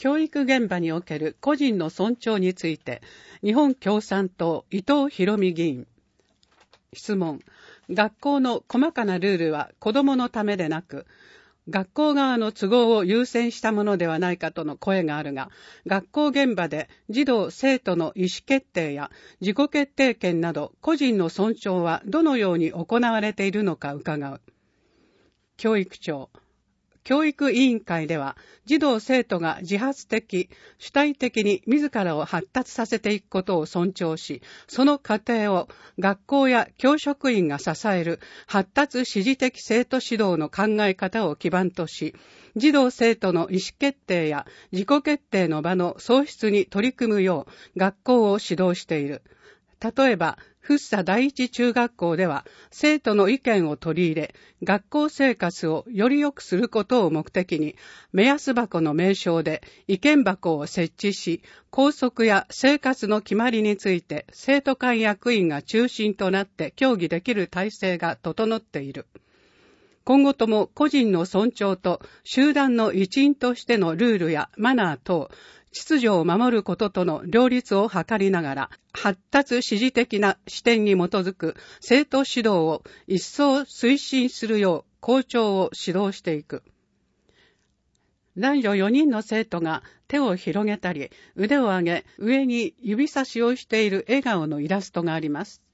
教育現場における個人の尊重について、日本共産党伊藤博美議員。質問。学校の細かなルールは子どものためでなく、学校側の都合を優先したものではないかとの声があるが、学校現場で児童・生徒の意思決定や自己決定権など個人の尊重はどのように行われているのか伺う。教育長。教育委員会では、児童生徒が自発的、主体的に自らを発達させていくことを尊重し、その過程を学校や教職員が支える発達指示的生徒指導の考え方を基盤とし、児童生徒の意思決定や自己決定の場の創出に取り組むよう学校を指導している。例えば、福生第一中学校では、生徒の意見を取り入れ、学校生活をより良くすることを目的に、目安箱の名称で意見箱を設置し、校則や生活の決まりについて、生徒会役員が中心となって協議できる体制が整っている。今後とも個人の尊重と集団の一員としてのルールやマナー等、秩序を守ることとの両立を図りながら、発達指示的な視点に基づく生徒指導を一層推進するよう校長を指導していく。男女4人の生徒が手を広げたり、腕を上げ、上に指差しをしている笑顔のイラストがあります。